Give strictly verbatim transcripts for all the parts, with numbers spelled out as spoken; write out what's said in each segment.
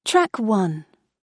Track one.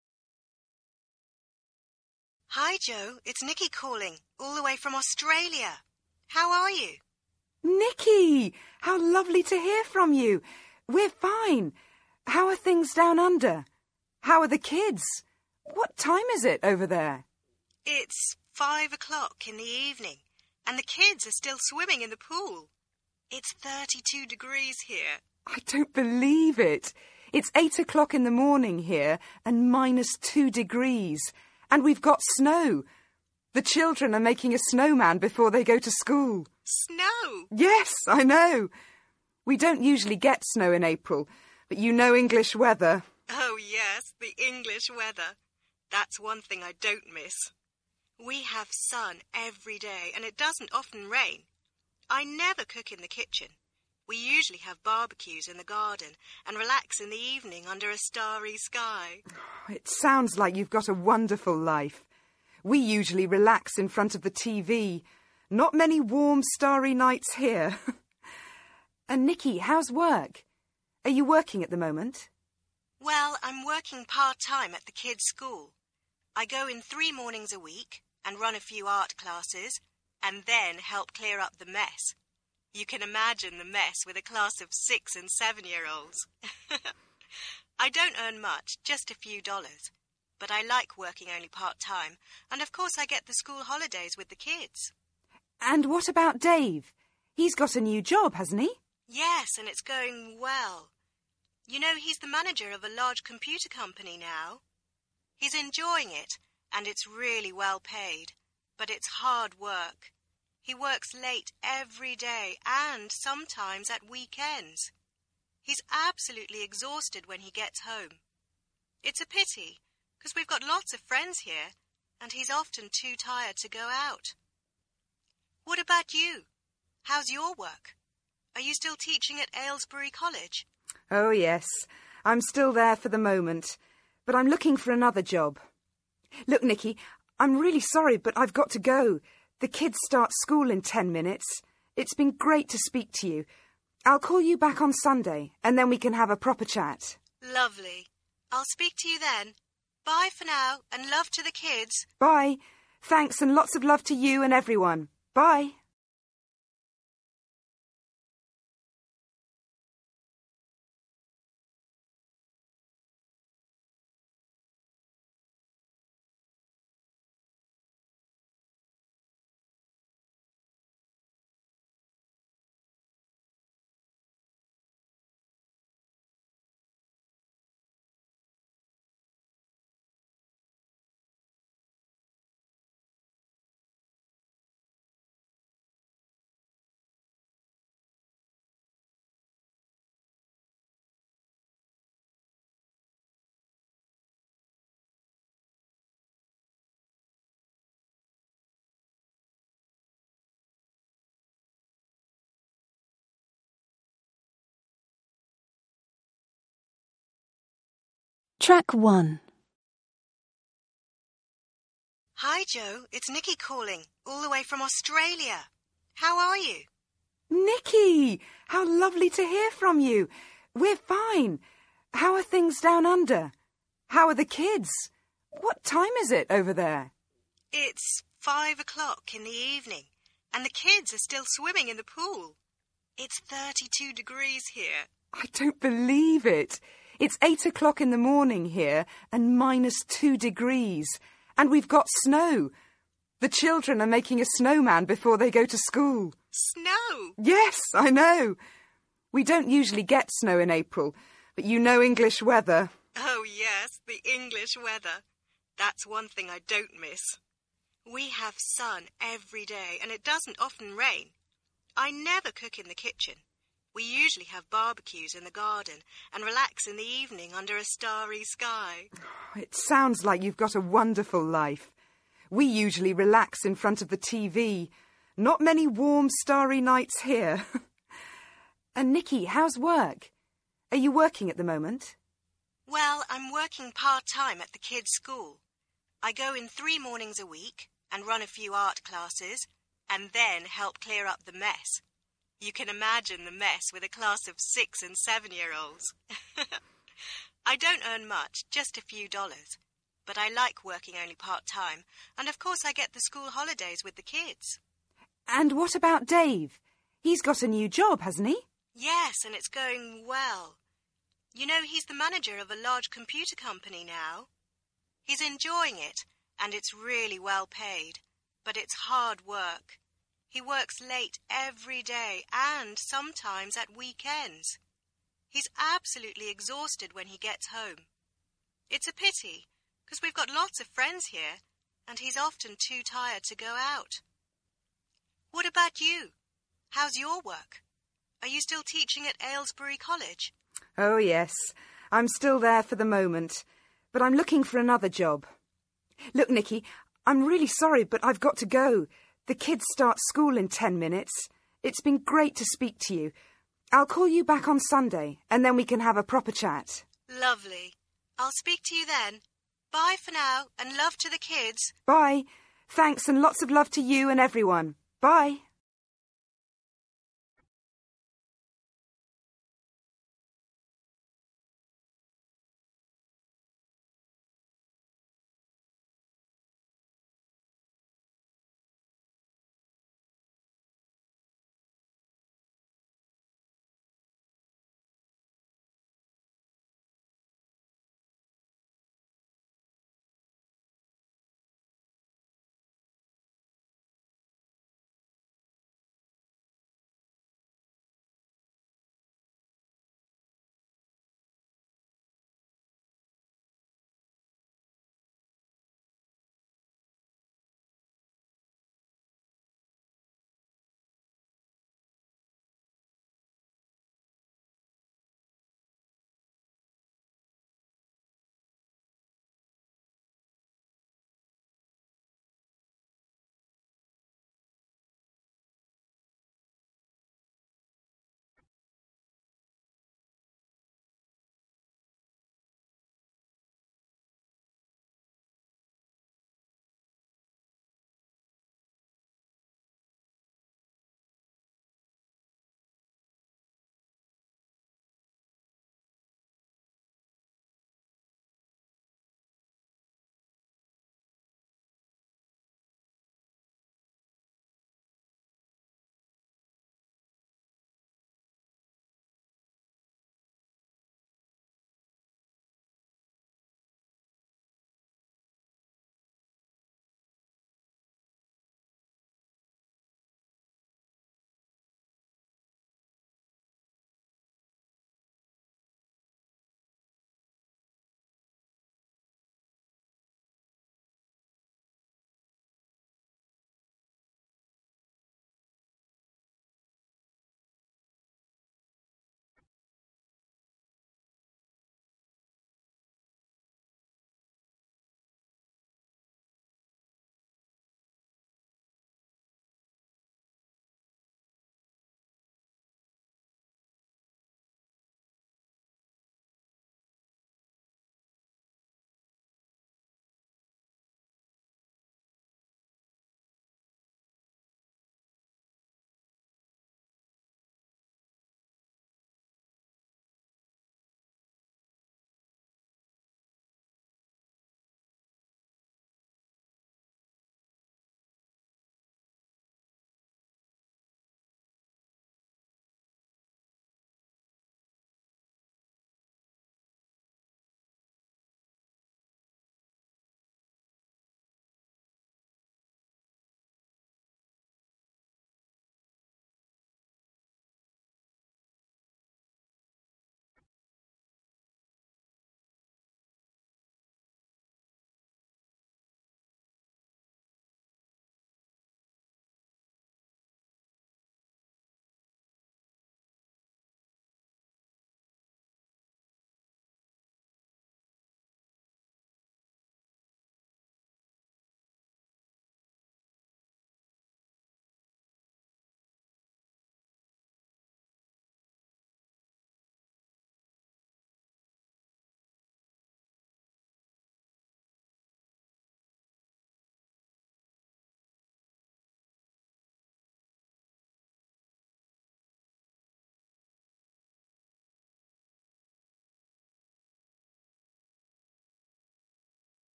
Hi, Joe. It's Nikki calling, all the way from Australia. How are you? Nikki! How lovely to hear from you. We're fine. How are things down under? How are the kids? What time is it over there? It's five o'clock in the evening, and the kids are still swimming in the pool. It's thirty-two degrees here. I don't believe it. It's eight o'clock in the morning here and minus two degrees. And we've got snow. The children are making a snowman before they go to school. Snow? Yes, I know. We don't usually get snow in April, but you know English weather. Oh, yes, the English weather. That's one thing I don't miss. We have sun every day, and it doesn't often rain. I never cook in the kitchen. We usually have barbecues in the garden and relax in the evening under a starry sky. It sounds like you've got a wonderful life. We usually relax in front of the T V. Not many warm, starry nights here. And Nikki, how's work? Are you working at the moment? Well, I'm working part-time at the kids' school. I go in three mornings a week and run a few art classes and then help clear up the mess. You can imagine the mess with a class of six and seven-year-olds. I don't earn much, just a few dollars. But I like working only part-time, and of course I get the school holidays with the kids. And what about Dave? He's got a new job, hasn't he? Yes, and it's going well. You know, he's the manager of a large computer company now. He's enjoying it, and it's really well paid. But it's hard work. He works late every day and sometimes at weekends. He's absolutely exhausted when he gets home. It's a pity, because we've got lots of friends here, and he's often too tired to go out. What about you? How's your work? Are you still teaching at Aylesbury College? Oh, yes. I'm still there for the moment, but I'm looking for another job. Look, Nikki, I'm really sorry, but I've got to go. The kids start school in ten minutes. It's been great to speak to you. I'll call you back on Sunday, and then we can have a proper chat. Lovely. I'll speak to you then. Bye for now, and love to the kids. Bye. Thanks, and lots of love to you and everyone. Bye. Track one. Hi, Joe. It's Nikki calling, all the way from Australia. How are you? Nikki! How lovely to hear from you. We're fine. How are things down under? How are the kids? What time is it over there? It's five o'clock in the evening, and the kids are still swimming in the pool. It's thirty-two degrees here. I don't believe it. It's eight o'clock in the morning here and minus two degrees. And we've got snow. The children are making a snowman before they go to school. Snow? Yes, I know. We don't usually get snow in April, but you know English weather. Oh, yes, the English weather. That's one thing I don't miss. We have sun every day, and it doesn't often rain. I never cook in the kitchen. We usually have barbecues in the garden and relax in the evening under a starry sky. It sounds like you've got a wonderful life. We usually relax in front of the T V. Not many warm, starry nights here. And Nikki, how's work? Are you working at the moment? Well, I'm working part-time at the kids' school. I go in three mornings a week and run a few art classes and then help clear up the mess. You can imagine the mess with a class of six and seven-year-olds. I don't earn much, just a few dollars. But I like working only part-time, and of course I get the school holidays with the kids. And what about Dave? He's got a new job, hasn't he? Yes, and it's going well. You know, he's the manager of a large computer company now. He's enjoying it, and it's really well paid. But it's hard work. He works late every day and sometimes at weekends. He's absolutely exhausted when he gets home. It's a pity, because we've got lots of friends here, and he's often too tired to go out. What about you? How's your work? Are you still teaching at Aylesbury College? Oh, yes. I'm still there for the moment, but I'm looking for another job. Look, Nicky, I'm really sorry, but I've got to go. The kids start school in ten minutes. It's been great to speak to you. I'll call you back on Sunday, and then we can have a proper chat. Lovely. I'll speak to you then. Bye for now, and love to the kids. Bye. Thanks, and lots of love to you and everyone. Bye.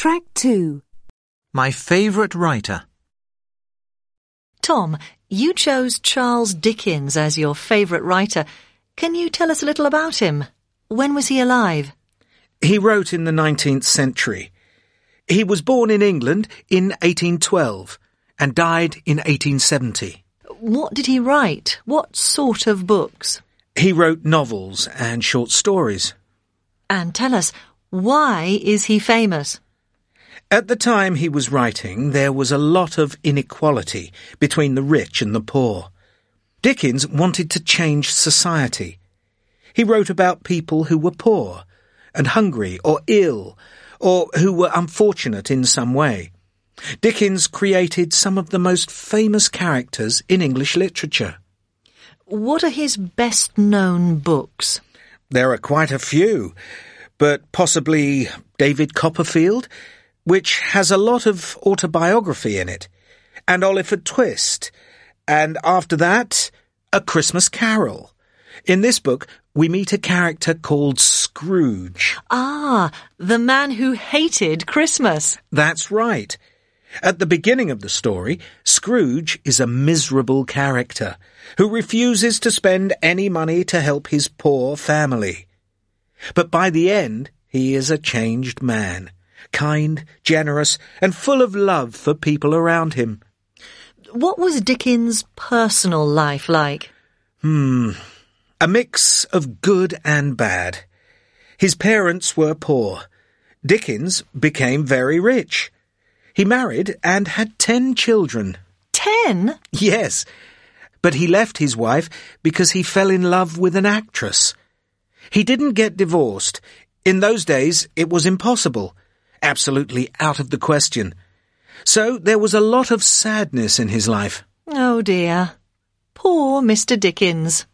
Track two. My favourite writer. Tom, you chose Charles Dickens as your favourite writer. Can you tell us a little about him? When was he alive? He wrote in the nineteenth century. He was born in England in eighteen twelve and died in eighteen seventy. What did he write? What sort of books? He wrote novels and short stories. And tell us, why is he famous? At the time he was writing, there was a lot of inequality between the rich and the poor. Dickens wanted to change society. He wrote about people who were poor and hungry or ill, or who were unfortunate in some way. Dickens created some of the most famous characters in English literature. What are his best-known books? There are quite a few, but possibly David Copperfield, which has a lot of autobiography in it, and Oliver Twist, and after that, A Christmas Carol. In this book, we meet a character called Scrooge. Ah, the man who hated Christmas. That's right. At the beginning of the story, Scrooge is a miserable character who refuses to spend any money to help his poor family. But by the end, he is a changed man, kind, generous, and full of love for people around him. What was Dickens' personal life like? Hmm, a mix of good and bad. His parents were poor. Dickens became very rich. He married and had ten children. Ten? Yes, but he left his wife because he fell in love with an actress. He didn't get divorced. In those days, it was impossible. Absolutely out of the question. So there was a lot of sadness in his life. Oh dear. Poor Mister Dickens.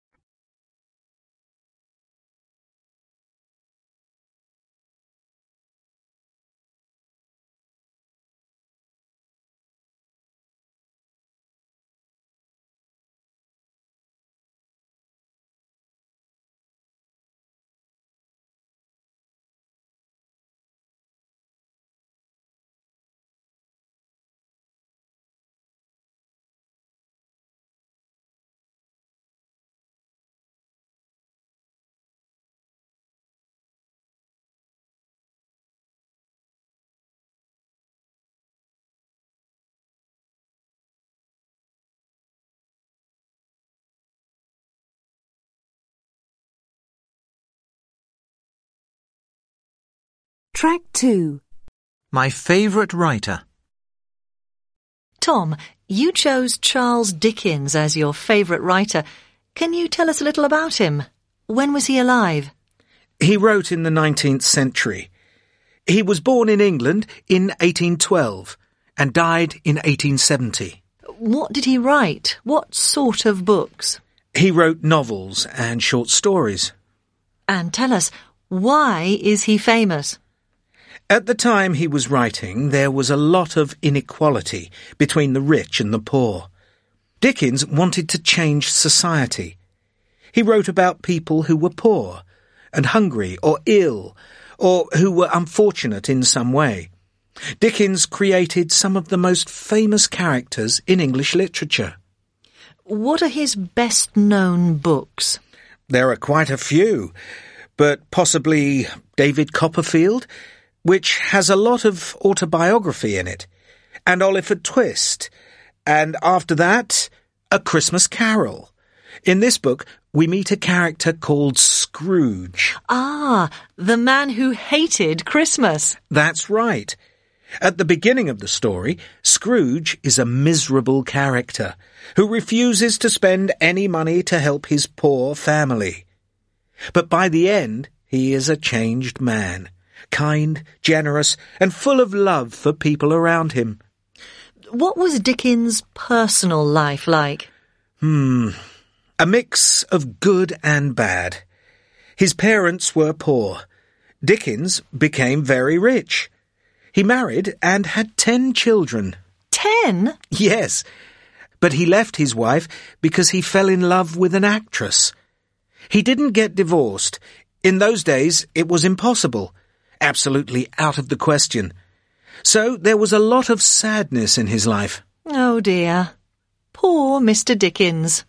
Track two. My favourite writer. Tom, you chose Charles Dickens as your favourite writer. Can you tell us a little about him? When was he alive? He wrote in the nineteenth century. He was born in England in eighteen twelve and died in eighteen seventy. What did he write? What sort of books? He wrote novels and short stories. And tell us, why is he famous? At the time he was writing, there was a lot of inequality between the rich and the poor. Dickens wanted to change society. He wrote about people who were poor and hungry or ill, or who were unfortunate in some way. Dickens created some of the most famous characters in English literature. What are his best-known books? There are quite a few, but possibly David Copperfield, which has a lot of autobiography in it, and Oliver Twist, and after that, A Christmas Carol. In this book, we meet a character called Scrooge. Ah, the man who hated Christmas. That's right. At the beginning of the story, Scrooge is a miserable character who refuses to spend any money to help his poor family. But by the end, he is a changed man, kind, generous, and full of love for people around him. What was Dickens' personal life like? Hmm, a mix of good and bad. His parents were poor. Dickens became very rich. He married and had ten children. Ten? Yes, but he left his wife because he fell in love with an actress. He didn't get divorced. In those days, it was impossible. absolutely out of the question. So there was a lot of sadness in his life. Oh dear. Poor Mister Dickens.